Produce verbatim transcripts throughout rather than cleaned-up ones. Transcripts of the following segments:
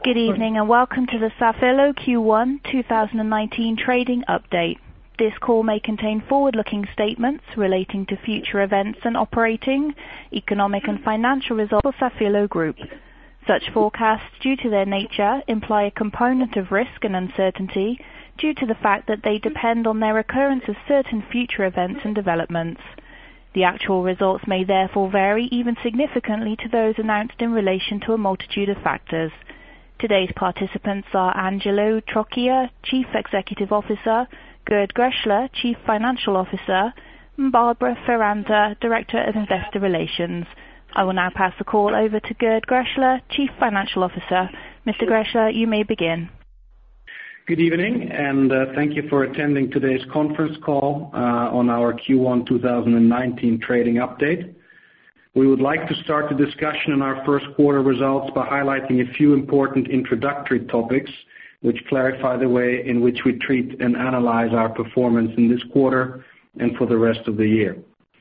Good evening and welcome to the Safilo Q one twenty nineteen trading update. This call may contain forward-looking statements relating to future events and operating, economic and financial results for Safilo Group. Such forecasts, due to their nature, imply a component of risk and uncertainty due to the fact that they depend on their occurrence of certain future events and developments. The actual results may therefore vary even significantly to those announced in relation to a multitude of factors. Today's participants are Angelo Trocchia, Chief Executive Officer, Gerd Graehsler, Chief Financial Officer, and Barbara Ferrante, Director of Investor Relations. I will now pass the call over to Gerd Graehsler, Chief Financial Officer. Mister Graehsler, you may begin. Good evening, and uh, thank you for attending today's conference call uh, on our Q one twenty nineteen trading update. We would like to start the discussion on our first quarter results by highlighting a few important introductory topics which clarify the way in which we treat and analyze our performance in this quarter and for the rest of the year.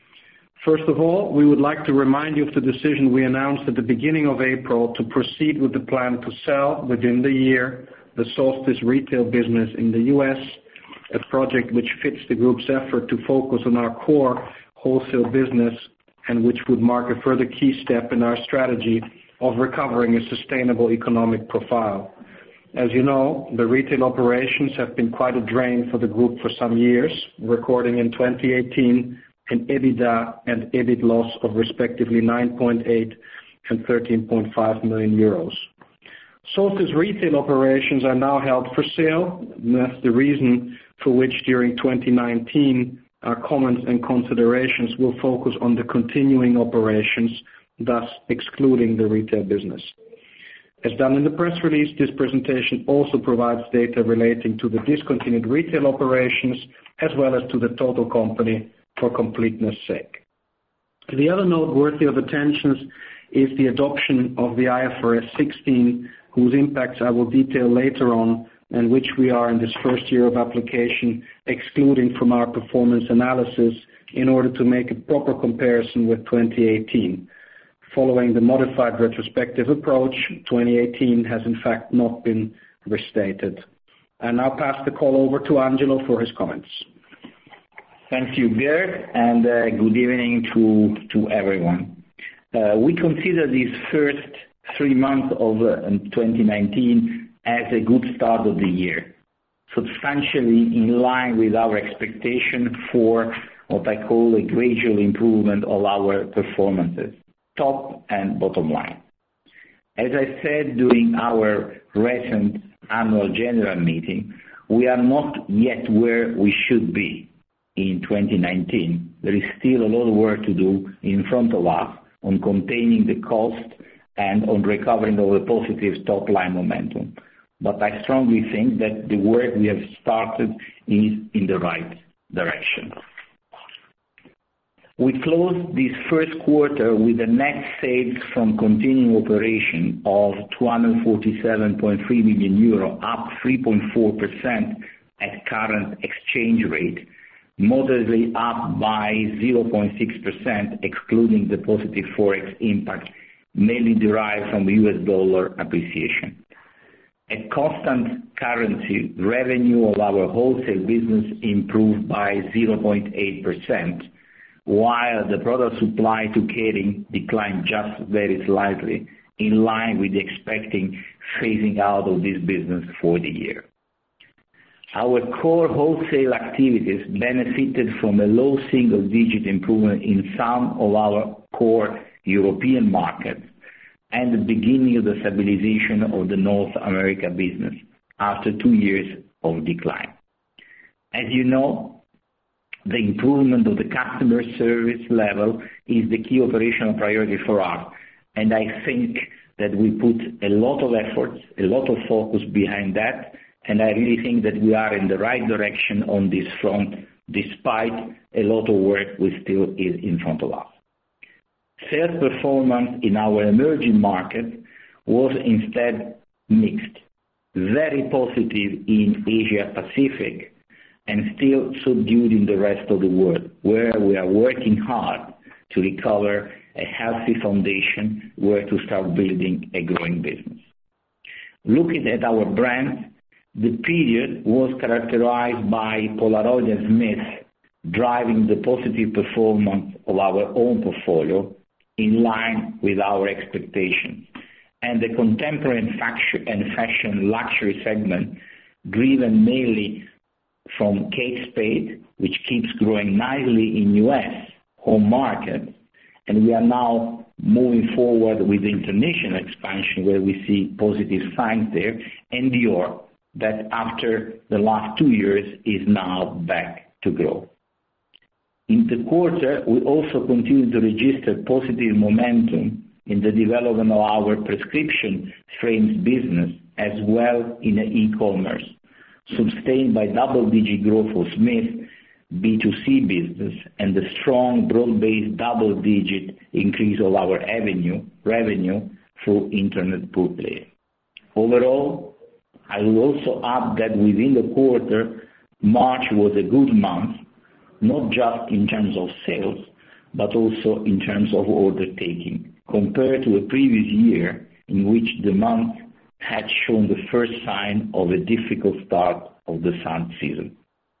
First of all, we would like to remind you of the decision we announced at the beginning of April to proceed with the plan to sell within the year the Solstice retail business in the U S, a project which fits the group's effort to focus on our core wholesale business and which would mark a further key step in our strategy of recovering a sustainable economic profile. As you know, the retail operations have been quite a drain for the group for some years, recording in twenty eighteen an EBITDA and EBIT loss of respectively nine point eight and thirteen point five million euros. Solstice retail operations are now held for sale, and that's the reason for which during twenty nineteen our comments and considerations will focus on the continuing operations, thus excluding the retail business. As done in the press release, this presentation also provides data relating to the discontinued retail operations as well as to the total company for completeness sake. The other note worthy of attention is the adoption of the I F R S sixteen, whose impacts I will detail later on, and which we are in this first year of application excluding from our performance analysis in order to make a proper comparison with twenty eighteen. Following the modified retrospective approach, twenty eighteen has in fact not been restated. I now pass the call over to Angelo for his comments. Thank you, Gerd, and uh, good evening to, to everyone. Uh, we consider these first three months of uh, twenty nineteen as a good start of the year, substantially in line with our expectation for what I call a gradual improvement of our performances, top and bottom line. As I said during our recent annual general meeting, we are not yet where we should be in twenty nineteen. There is still a lot of work to do in front of us on containing the cost and on recovering of the positive top-line momentum. But I strongly think that the work we have started is in the right direction. We closed this first quarter with a net sales from continuing operation of two hundred forty-seven point three million euro, up three point four percent at current exchange rate, moderately up by zero point six percent excluding the positive forex impact, mainly derived from the U S dollar appreciation. At constant currency, revenue of our wholesale business improved by zero point eight percent, while the product supply to Kering declined just very slightly, in line with the expecting phasing out of this business for the year. Our core wholesale activities benefited from a low single-digit improvement in some of our core European markets and the beginning of the stabilization of the North America business after two years of decline. As you know, the improvement of the customer service level is the key operational priority for us, and I think that we put a lot of efforts, a lot of focus behind that, and I really think that we are in the right direction on this front, despite a lot of work we still is in front of us. Sales performance in our emerging markets was instead mixed, very positive in Asia Pacific and still subdued in the rest of the world, where we are working hard to recover a healthy foundation where to start building a growing business. Looking at our brands, the period was characterized by Polaroid and Smith driving the positive performance of our own portfolio in line with our expectations, and the contemporary and fashion luxury segment driven mainly from Kate Spade, which keeps growing nicely in U S home market, and we are now moving forward with international expansion where we see positive signs there, and Dior, that after the last two years is now back to grow. In the quarter, we also continue to register positive momentum in the development of our prescription frames business as well in the e-commerce, sustained by double-digit growth for Smith B two C business and the strong broad-based double-digit increase of our revenue, revenue through internet pure play. Overall, I will also add that within the quarter, March was a good month, not just in terms of sales, but also in terms of order taking, compared to a previous year in which the month had shown the first sign of a difficult start of the sun season.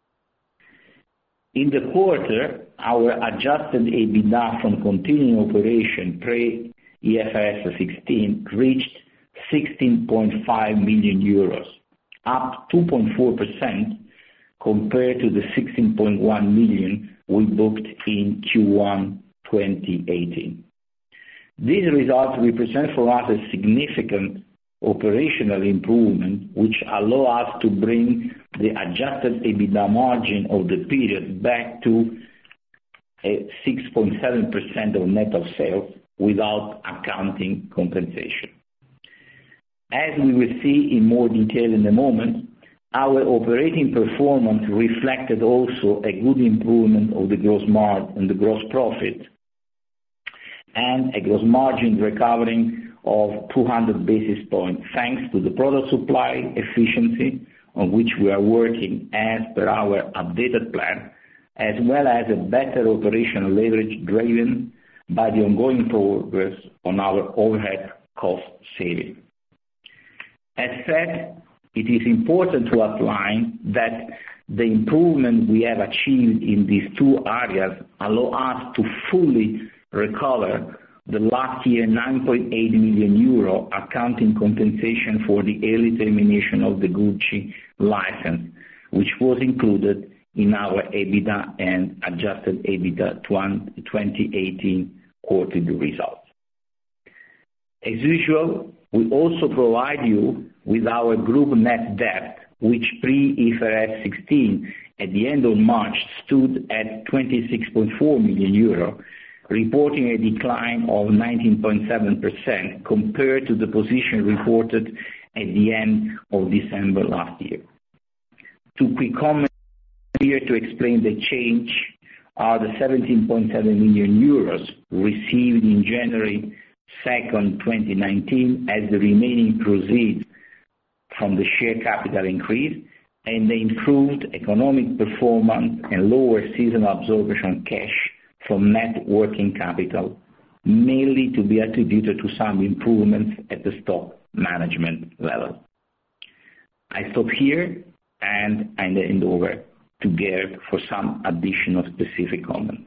In the quarter, our adjusted EBITDA from continuing operation pre-I F R S sixteen reached sixteen point five million euros, up two point four percent compared to the sixteen point one million we booked in Q one twenty eighteen. These results represent for us a significant operational improvement which allow us to bring the adjusted EBITDA margin of the period back to a six point seven percent of net of sales without accounting compensation. As we will see in more detail in a moment, our operating performance reflected also a good improvement of the gross margin and the gross profit, and a gross margin recovering of two hundred basis points thanks to the product supply efficiency on which we are working as per our updated plan, as well as a better operational leverage driven by the ongoing progress on our overhead cost saving. As said, it is important to outline that the improvement we have achieved in these two areas allow us to fully recover the last year nine point eight million euro accounting compensation for the early termination of the Gucci license, which was included in our EBITDA and adjusted EBITDA twenty eighteen quarterly results. As usual, we also provide you with our group net debt, which pre-I F R S sixteen at the end of March stood at twenty-six point four million euro, reporting a decline of nineteen point seven percent compared to the position reported at the end of December last year. Two quick comments here to explain the change are the seventeen point seven million euros received in January second, twenty nineteen as the remaining proceeds from the share capital increase, and the improved economic performance and lower seasonal absorption cash from net working capital, mainly to be attributed to some improvements at the stock management level. I stop here and I hand over to Gerd for some additional specific comments.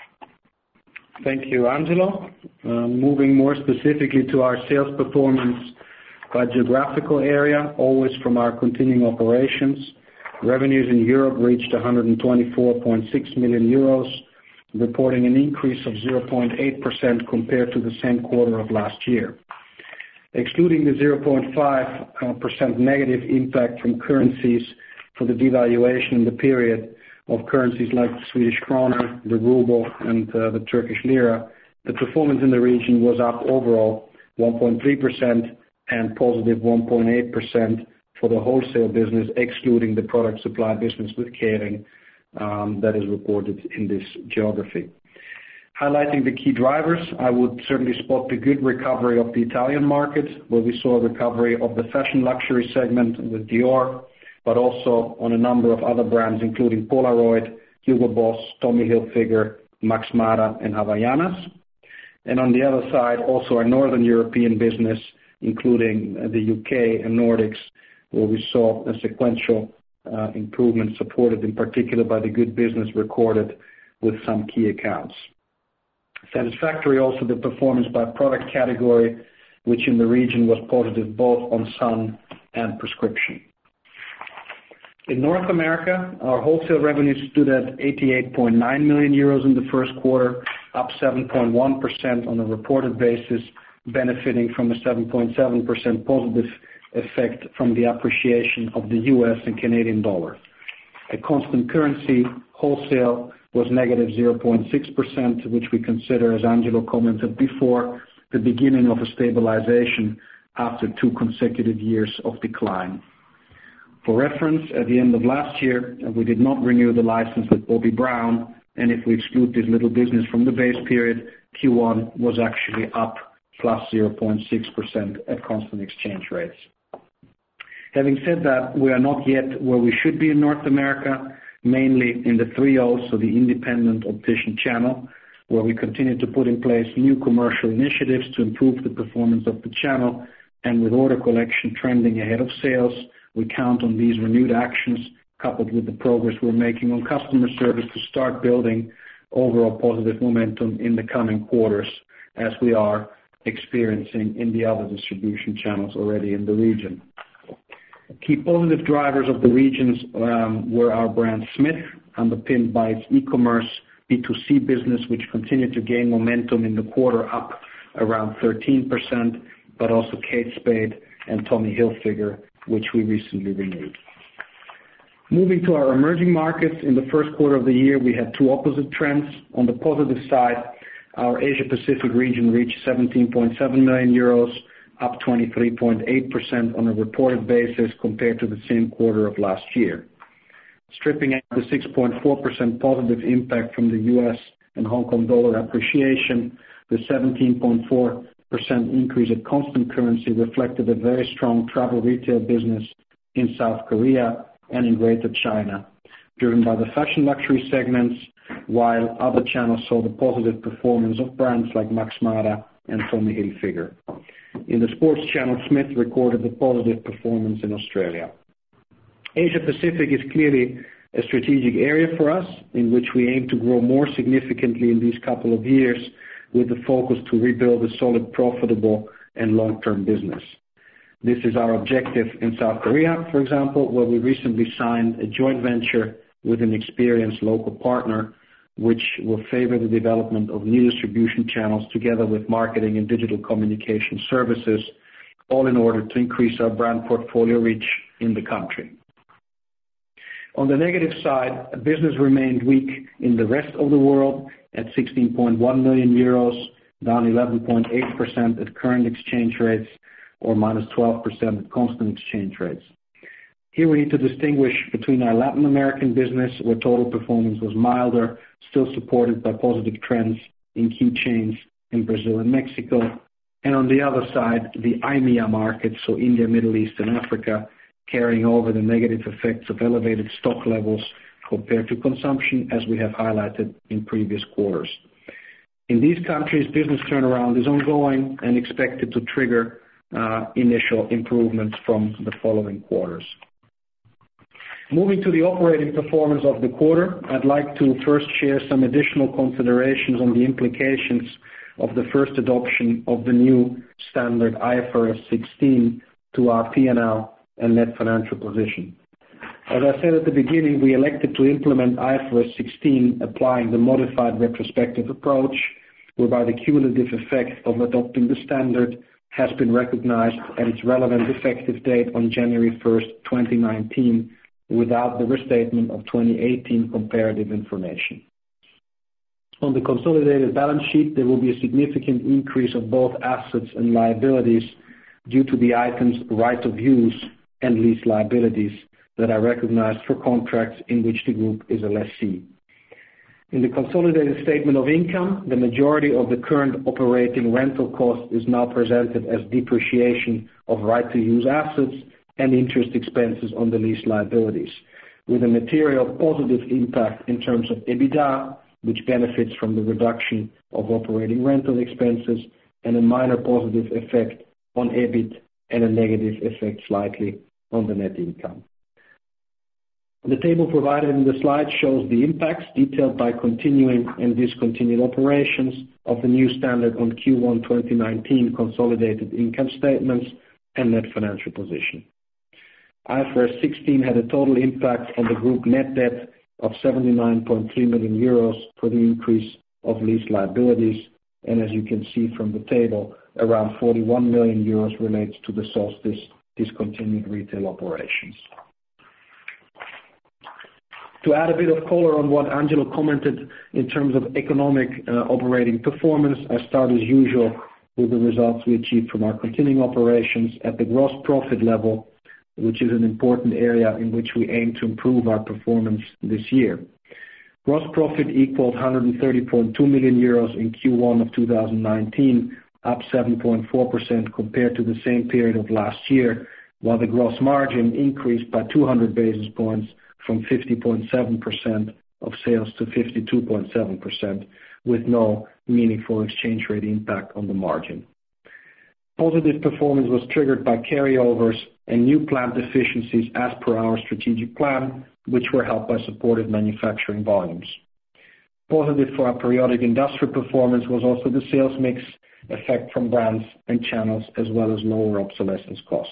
Thank you, Angelo. Uh, moving more specifically to our sales performance by geographical area, always from our continuing operations. Revenues in Europe reached one hundred twenty-four point six million euros, reporting an increase of zero point eight percent compared to the same quarter of last year. Excluding the zero point five percent negative impact from currencies for the devaluation in the period of currencies like the Swedish krona, the ruble, and uh, the Turkish lira, the performance in the region was up overall one point three percent and positive one point eight percent for the wholesale business, excluding the product supply business with Kering um, that is reported in this geography. Highlighting the key drivers, I would certainly spot the good recovery of the Italian market, where we saw a recovery of the fashion luxury segment with Dior, but also on a number of other brands, including Polaroid, Hugo Boss, Tommy Hilfiger, Max Mara, and Havaianas. And on the other side, also our Northern European business including the U K and Nordics, where we saw a sequential uh, improvement supported in particular by the good business recorded with some key accounts. Satisfactory also the performance by product category, which in the region was positive both on sun and prescription. In North America, our wholesale revenues stood at eighty-eight point nine million euros in the first quarter, up seven point one percent on a reported basis, benefiting from a seven point seven percent positive effect from the appreciation of the U S and Canadian dollar. At constant currency, wholesale was negative zero point six percent, which we consider, as Angelo commented before, the beginning of a stabilization after two consecutive years of decline. For reference, at the end of last year, we did not renew the license with Bobbi Brown, and if we exclude this little business from the base period, Q one was actually up plus zero point six percent at constant exchange rates. Having said that, we are not yet where we should be in North America, mainly in the three O's, so the independent optician channel, where we continue to put in place new commercial initiatives to improve the performance of the channel, and with order collection trending ahead of sales, we count on these renewed actions, coupled with the progress we're making on customer service, to start building overall positive momentum in the coming quarters, as we are experiencing in the other distribution channels already in the region. Key positive drivers of the regions um, were our brand Smith, underpinned by its e-commerce B two C business, which continued to gain momentum in the quarter, up around thirteen percent, but also Kate Spade and Tommy Hilfiger, which we recently renewed. Moving to our emerging markets, in the first quarter of the year, we had two opposite trends. On the positive side, our Asia-Pacific region reached seventeen point seven million euros, up twenty-three point eight percent on a reported basis compared to the same quarter of last year. Stripping out the six point four percent positive impact from the U S and Hong Kong dollar appreciation, the seventeen point four percent increase at constant currency reflected a very strong travel retail business in South Korea and in Greater China, driven by the fashion luxury segments, while other channels saw the positive performance of brands like Max Mara and Tommy Hilfiger. In the sports channel, Smith recorded the positive performance in Australia. Asia Pacific is clearly a strategic area for us, in which we aim to grow more significantly in these couple of years, with the focus to rebuild a solid, profitable, and long-term business. This is our objective in South Korea, for example, where we recently signed a joint venture with an experienced local partner, which will favor the development of new distribution channels together with marketing and digital communication services, all in order to increase our brand portfolio reach in the country. On the negative side, business remained weak in the rest of the world at sixteen point one million euros, down eleven point eight percent at current exchange rates, or minus twelve percent at constant exchange rates. Here we need to distinguish between our Latin American business, where total performance was milder, still supported by positive trends in key chains in Brazil and Mexico, and on the other side, the I M E A markets, so India, Middle East, and Africa, carrying over the negative effects of elevated stock levels compared to consumption, as we have highlighted in previous quarters. In these countries, business turnaround is ongoing and expected to trigger uh, initial improvements from the following quarters. Moving to the operating performance of the quarter, I'd like to first share some additional considerations on the implications of the first adoption of the new standard I F R S sixteen to our P and L and net financial position. As I said at the beginning, we elected to implement I F R S sixteen applying the modified retrospective approach, whereby the cumulative effect of adopting the standard has been recognized at its relevant effective date on January first, twenty nineteen, without the restatement of twenty eighteen comparative information. On the consolidated balance sheet, there will be a significant increase of both assets and liabilities due to the items right of use and lease liabilities that are recognized for contracts in which the group is a lessee. In the consolidated statement of income, the majority of the current operating rental cost is now presented as depreciation of right-to-use assets and interest expenses on the lease liabilities, with a material positive impact in terms of EBITDA, which benefits from the reduction of operating rental expenses, and a minor positive effect on EBIT and a negative effect slightly on the net income. The table provided in the slide shows the impacts detailed by continuing and discontinued operations of the new standard on Q one twenty nineteen consolidated income statements and net financial position. I F R S sixteen had a total impact on the group net debt of seventy-nine point three million euros for the increase of lease liabilities, and as you can see from the table, around forty-one million euros relates to the Solstice discontinued retail operations. To add a bit of color on what Angelo commented in terms of economic uh, operating performance, I start as usual with the results we achieved from our continuing operations at the gross profit level, which is an important area in which we aim to improve our performance this year. Gross profit equaled one hundred thirty point two million euros in Q one of two thousand nineteen, up seven point four percent compared to the same period of last year, while the gross margin increased by two hundred basis points from fifty point seven percent of sales to fifty-two point seven percent, with no meaningful exchange rate impact on the margin. Positive performance was triggered by carryovers and new plant efficiencies as per our strategic plan, which were helped by supportive manufacturing volumes. Positive for our periodic industrial performance was also the sales mix effect from brands and channels, as well as lower obsolescence costs.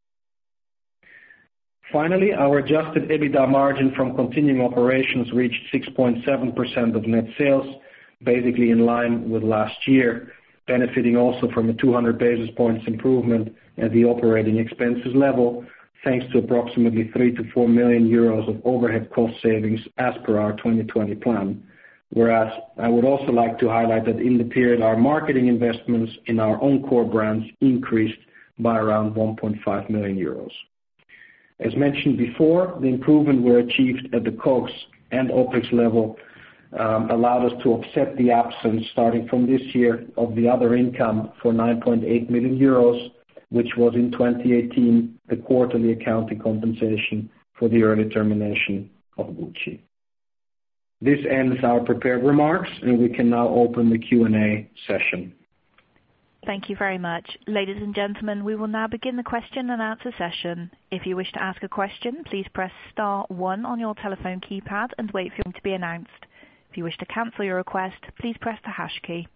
Finally, our adjusted EBITDA margin from continuing operations reached six point seven percent of net sales, basically in line with last year, benefiting also from a two hundred basis points improvement at the operating expenses level, thanks to approximately three to four million euros of overhead cost savings as per our twenty twenty plan. Whereas I would also like to highlight that in the period, our marketing investments in our own core brands increased by around one point five million euros. As mentioned before, the improvement were achieved at the COGS and OPEX level um, allowed us to offset the absence, starting from this year, of the other income for nine point eight million euros, which was in twenty eighteen the quarterly accounting compensation for the early termination of Gucci. This ends our prepared remarks, and we can now open the Q and A session. Thank you very much. Ladies and gentlemen, we will now begin the question and answer session. If you wish to ask a question, please press star one on your telephone keypad and wait for it to be announced. If you wish to cancel your request, please press the hash key.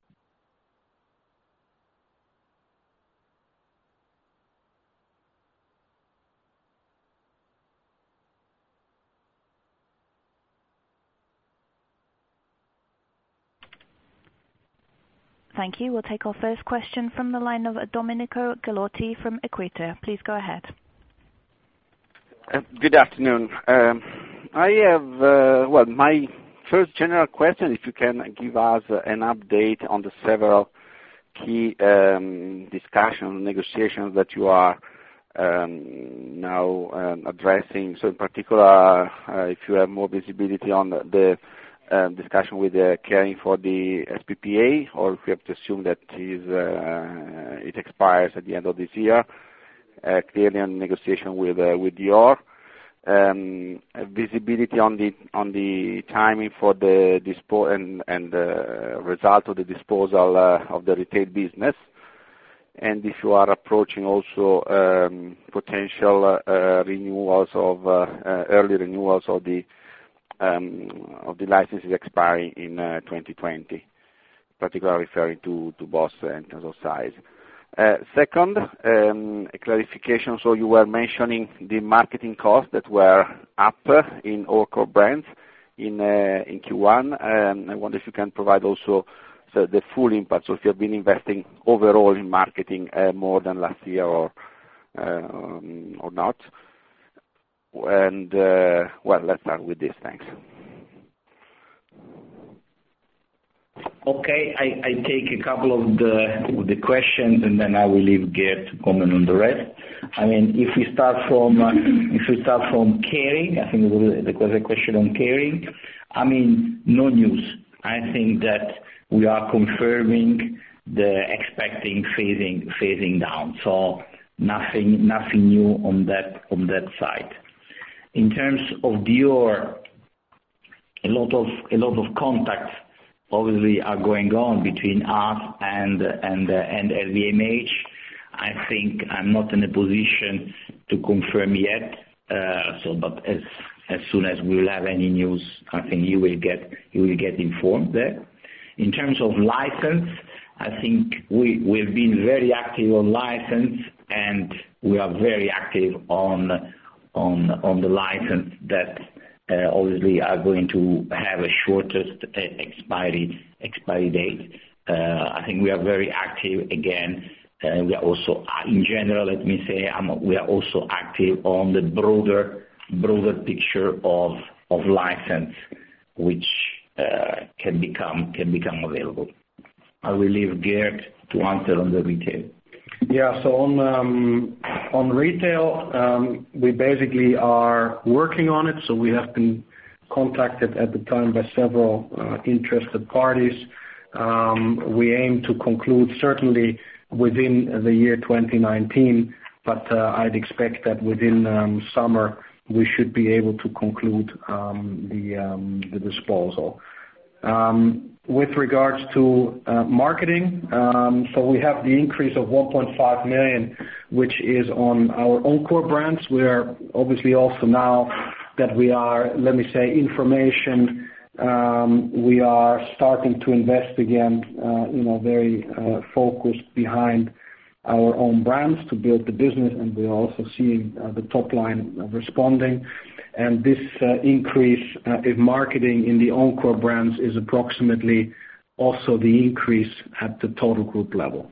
Thank you. We'll take our first question from the line of Domenico Ghilotti from Equita. Please go ahead. Uh, good afternoon. Um, I have, uh, well, my first general question, if you can give us an update on the several key um, discussions, negotiations that you are um, now um, addressing. So in particular, uh, if you have more visibility on the, the Um, discussion with uh, Kering for the S P P A, or if we have to assume that is, uh, it expires at the end of this year. Uh, clearly, on negotiation with uh, with Dior, um, visibility on the on the timing for the dispo and and uh, result of the disposal uh, of the retail business, and if you are approaching also um, potential uh, renewals of uh, uh, early renewals of the Um, of the licenses expiring in uh, twenty twenty, particularly referring to, to Boss in terms of size. Uh, second, um, a clarification. So you were mentioning the marketing costs that were up in all core brands in uh, in Q one. Um, I wonder if you can provide also the, the full impact. So if you have been investing overall in marketing uh, more than last year or uh, um, or not. And, uh, well, let's start with this. Thanks. Okay, I, I take a couple of the, of the questions, and then I will leave Gerd to comment on the rest. I mean, if we start from uh, if we start from Kering, I think there was a question on Kering. I mean, no news. I think that we are confirming the expecting phasing phasing down. So nothing nothing new on that on that side. In terms of Dior, a lot of a lot of contacts obviously are going on between us and and uh, and L V M H. I think I'm not in a position to confirm yet. Uh, so, but as as soon as we will have any news, I think you will get you will get informed there. In terms of license, I think we we've been very active on license, and we are very active on on on the license that uh, obviously are going to have a shortest uh, expiry expiry date. Uh, I think we are very active again. Uh, we are also, in general, let me say, um, we are also active on the broader broader picture of of license, which uh, can become can become available. I will leave Gerd to answer on the retail. Yeah, so on um, on retail, um, we basically are working on it. So we have been contacted at the time by several uh, interested parties. Um, we aim to conclude certainly within the year twenty nineteen, but uh, I'd expect that within um, summer we should be able to conclude um, the um, the disposal. Um, with regards to uh, marketing, um, so we have the increase of one point five million, which is on our own core brands. We are obviously also now that we are, let me say, information. Um, we are starting to invest again, uh, you know, very uh, focused behind our own brands to build the business, and we're also seeing uh, the top line uh, responding. And this uh, increase uh, in marketing in the own core brands is approximately also the increase at the total group level.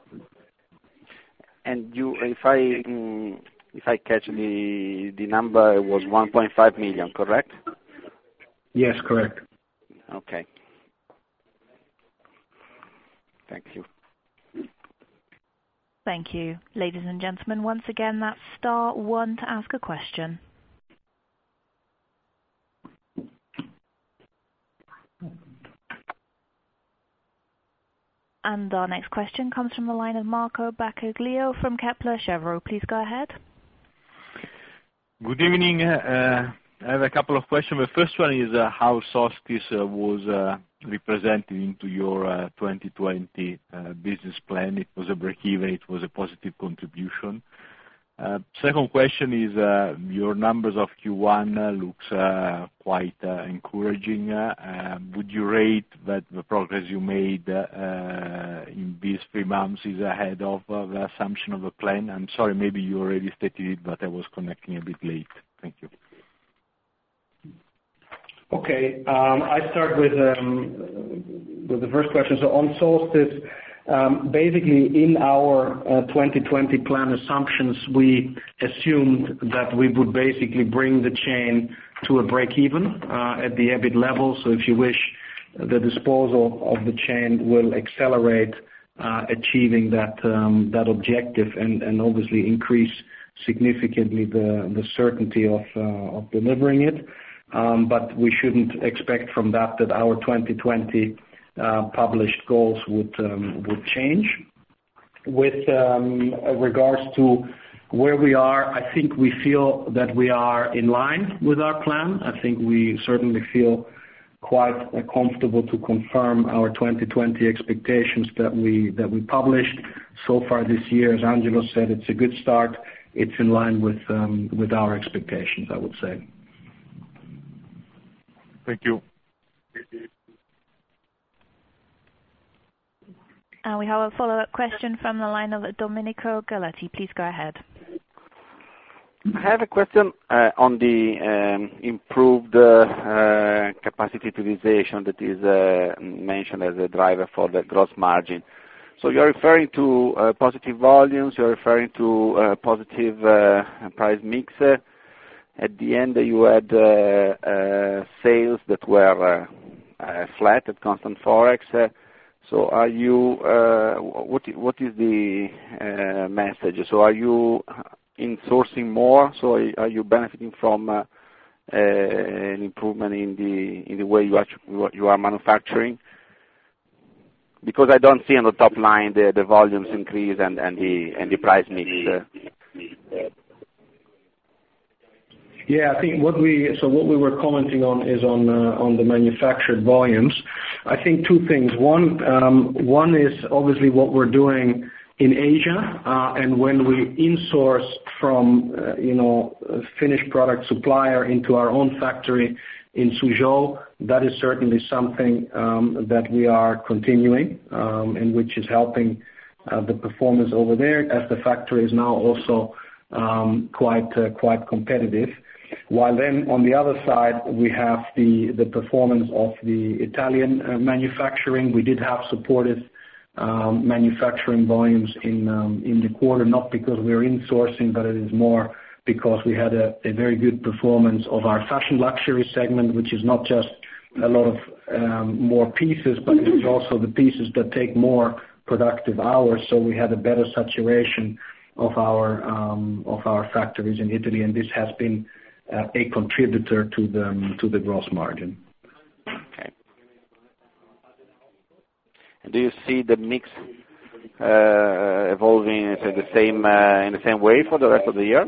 And you, if I um, if I catch the the number, it was one point five million, correct? Yes, correct. Okay. Thank you. Thank you. Ladies and gentlemen, once again, that's star one to ask a question. And our next question comes from the line of Marco Baccaglio from Kepler Cheuvreux. Please go ahead. Good evening. Uh, I have a couple of questions. The first one is uh, how Solstis uh, was uh, represented into your uh, twenty twenty uh, business plan. It was a break-even. It was a positive contribution. Uh, second question is uh, your numbers of Q one uh, looks uh, quite uh, encouraging. Uh, uh, would you rate that the progress you made uh, in these three months is ahead of uh, the assumption of the plan? I'm sorry, maybe you already stated it, but I was connecting a bit late. Thank you. Okay, um, I start with um, with the first question. So on Solstis, um, basically in our uh, twenty twenty plan assumptions, we assumed that we would basically bring the chain to a break-even uh, at the EBIT level. So if you wish, the disposal of the chain will accelerate uh, achieving that um, that objective, and, and obviously increase significantly the the certainty of uh, of delivering it. Um, but we shouldn't expect from that that our twenty twenty uh, published goals would um, would change. With um, regards to where we are, I think we feel that we are in line with our plan. I think we certainly feel quite uh, comfortable to confirm our twenty twenty expectations that we that we published so far this year. As Angelo said, it's a good start. It's in line with um, with our expectations, I would say. Thank you. And we have a follow-up question from the line of Domenico Galetti. Please go ahead. I have a question uh, on the um, improved uh, uh, capacity utilization that is uh, mentioned as a driver for the gross margin. So you're referring to uh, positive volumes, you're referring to uh, positive uh, price mix. Uh, At the end, you had uh, uh, sales that were uh, uh, flat at constant forex. Uh, so, are you? Uh, what what is the uh, message? So, are you in sourcing more? So, are you benefiting from uh, uh, an improvement in the in the way you are you are manufacturing? Because I don't see on the top line the, the volumes increase and, and the and the price mix. Uh, Yeah, I think what we so what we were commenting on is on uh, on the manufactured volumes. I think two things. One um, one is obviously what we're doing in Asia, uh, and when we insource from uh, you know a finished product supplier into our own factory in Suzhou, that is certainly something um, that we are continuing, um, and which is helping uh, the performance over there, as the factory is now also um, quite uh, quite competitive. While then on the other side we have the the performance of the Italian uh, manufacturing. We did have supportive Um, manufacturing volumes in um, in the quarter, not because we're insourcing, but it is more because we had a, a very good performance of our fashion luxury segment, which is not just a lot of um, more pieces, but it's also the pieces that take more productive hours. So we had a better saturation of our um, of our factories in Italy, and this has been uh, a contributor to the to the gross margin. Do you see the mix uh, evolving in the same uh, in the same way for the rest of the year?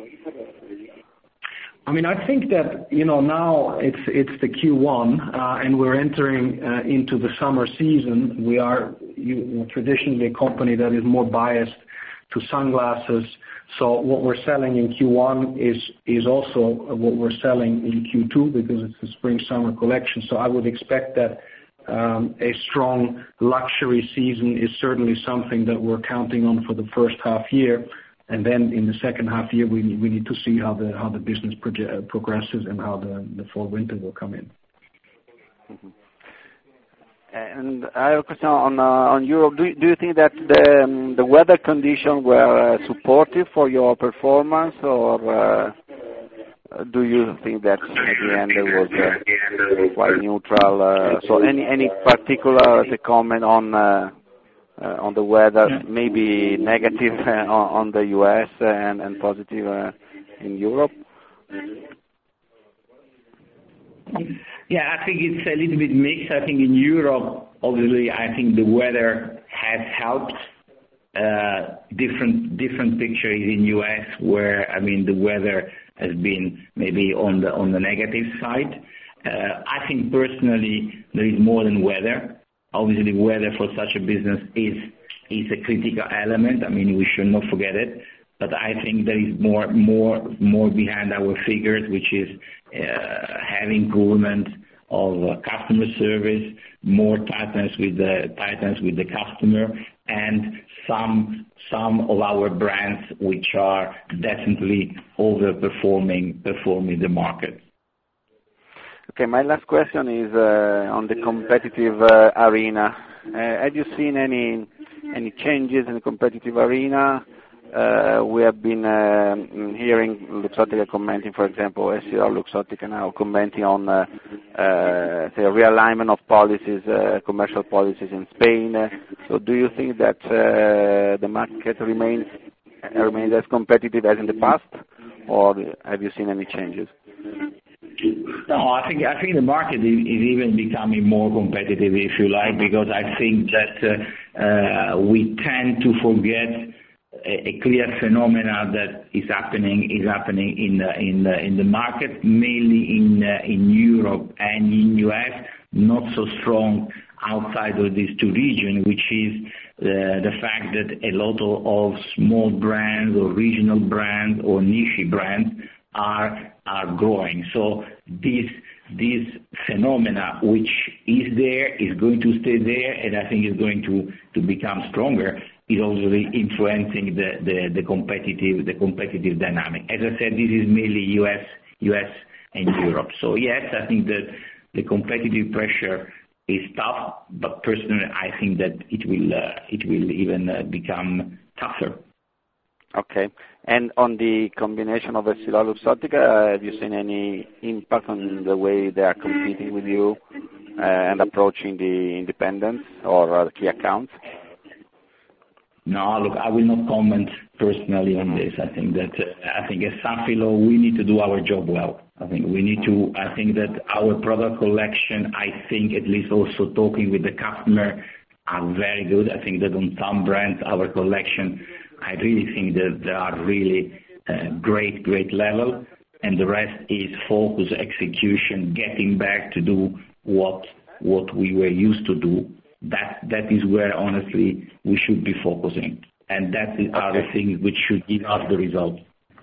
I mean, I think that you know now it's it's the Q one uh, and we're entering uh, into the summer season. We are you know, traditionally a company that is more biased to sunglasses. So what we're selling in Q one is is also what we're selling in Q two because it's the spring summer collection. So I would expect that. Um, a strong luxury season is certainly something that we're counting on for the first half year, and then in the second half year we we need to see how the how the business proge- progresses and how the, the fall winter will come in. Mm-hmm. And I have a question on uh, on Europe. Do you, do you think that the um, the weather conditions were uh, supportive for your performance, or uh, do you think that at the end it was uh, quite neutral? Uh, so any any particular uh, comment on uh, uh, on the weather, maybe negative uh, on, on the U S and, and positive uh, in Europe? Yeah, I think it's a little bit mixed. I think in Europe, obviously, I think the weather has helped. Uh, different different pictures in U S where I mean the weather has been maybe on the on the negative side. Uh, I think personally there is more than weather. Obviously, weather for such a business is is a critical element. I mean, we should not forget it. But I think there is more more more behind our figures, which is uh, having improvement of uh, customer service, more tightness with the tightness with the customer, and some some of our brands which are definitely overperforming performing the market. Okay, my last question is uh, on the competitive uh, arena. Uh, have you seen any any changes in the competitive arena? Uh, we have been uh, hearing Luxottica commenting, for example, Essilor Luxottica now commenting on uh, uh, the realignment of policies, uh, commercial policies in Spain. Uh, so do you think that uh, the market remains remains as competitive as in the past, or have you seen any changes? No, I think I think the market is, is even becoming more competitive, if you like, because I think that uh, uh, we tend to forget a clear phenomena that is happening is happening in the in the in the market, mainly in uh, in Europe and in U S, not so strong outside of these two regions, which is uh, the fact that a lot of, of small brands or regional brands or niche brands are are growing. So this this phenomena, which is there, is going to stay there, and I think is going to to become stronger. Is obviously influencing the, the, the competitive the competitive dynamic. As I said, this is mainly U S U S and Europe. So yes, I think that the competitive pressure is tough, but personally, I think that it will uh, it will even uh, become tougher. Okay. And on the combination of Essilor Luxottica, uh, have you seen any impact on the way they are competing with you uh, and approaching the independents or uh, key accounts? No, look, I will not comment personally on this. I think that uh, I think as Safilo, we need to do our job well. I think we need to. I think that our product collection, I think at least also talking with the customer, are very good. I think that on some brands, our collection, I really think that they are really uh, great, great level, and the rest is focus, execution, getting back to do what what we were used to do. That that is where honestly we should be focusing. and that is, okay. are the things which should give us the result.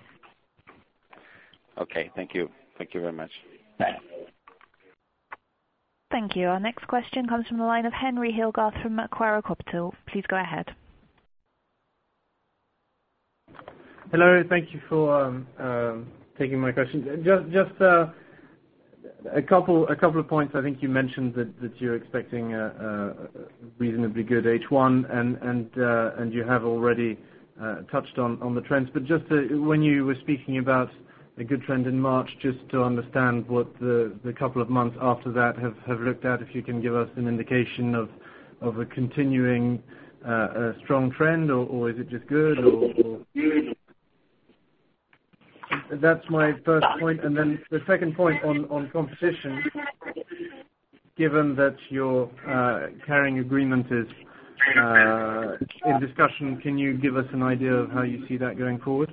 Okay, thank you. Thank you very much. Thanks. Thank you. Our next question comes from the line of Henry Hilgarth from Macquarie Capital. Please go ahead. Hello, thank you for um, um, taking my question. Just, just uh, a couple, a couple of points. I think you mentioned that, that you're expecting a, a reasonably good H one, and and uh, and you have already uh, touched on, on the trends. But just uh, when you were speaking about a good trend in March, just to understand what the, the couple of months after that have, have looked at, if you can give us an indication of of a continuing uh, a strong trend, or, or is it just good? Or, or that's my first point. And then the second point on, on competition, given that your uh, carrying agreement is uh, in discussion, can you give us an idea of how you see that going forward?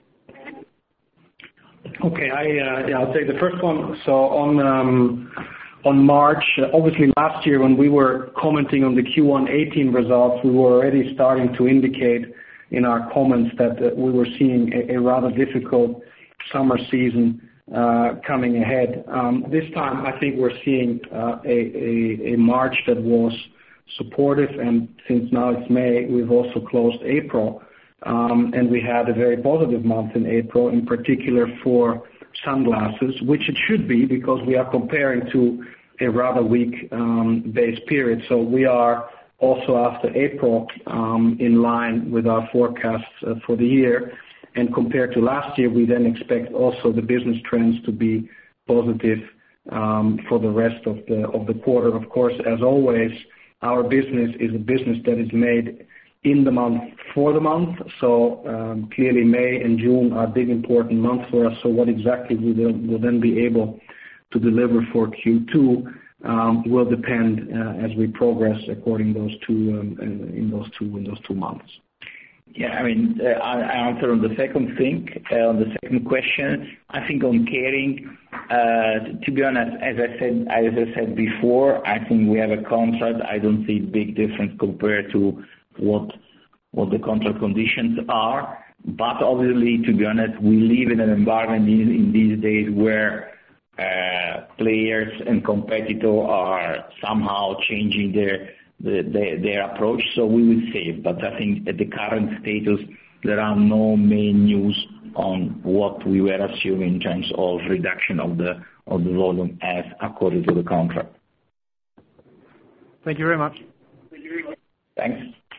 Okay, I, uh, yeah, I'll take the first one. So on um, on March, uh, obviously last year when we were commenting on the Q one eighteen results, we were already starting to indicate in our comments that uh, we were seeing a, a rather difficult summer season uh, coming ahead. Um, this time, I think we're seeing uh, a, a, a March that was supportive, and since now it's May, we've also closed April. Um, and we had a very positive month in April, in particular for sunglasses, which it should be because we are comparing to a rather weak um, base period. So we are also after April um, in line with our forecasts uh, for the year. And compared to last year, we then expect also the business trends to be positive um, for the rest of the of the quarter. Of course, as always, our business is a business that is made in the month for the month. So um, clearly May and June are big important months for us. So what exactly we will, will then be able to deliver for Q two um, will depend uh, as we progress according those two um, in those two in those two months. Yeah, I mean, uh, I answer on the second thing, uh, on the second question. I think on caring, uh, to be honest, as I said, as I said before, I think we have a contract. I don't see big difference compared to what what the contract conditions are. But obviously, to be honest, we live in an environment in, in these days where uh, players and competitors are somehow changing their The, their, their approach, so we will save. But I think at the current status, there are no main news on what we were assuming in terms of reduction of the of the volume as according to the contract. Thank you very much. Thanks.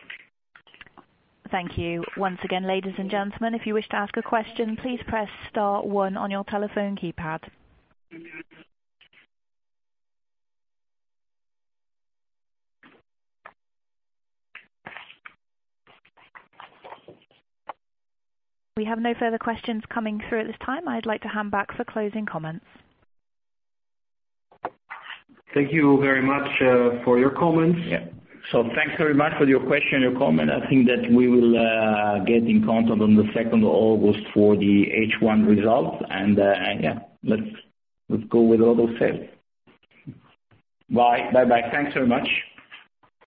Thank you. Once again, ladies and gentlemen, if you wish to ask a question, please press star one on your telephone keypad. We have no further questions coming through at this time. I'd like to hand back for closing comments. Thank you very much uh, for your comments. Yeah. So thanks very much for your question, your comment. I think that we will uh, get in contact on the second of August for the H one results, and uh, yeah, let's let's go with all those sales. Bye, bye, bye. Thanks very much.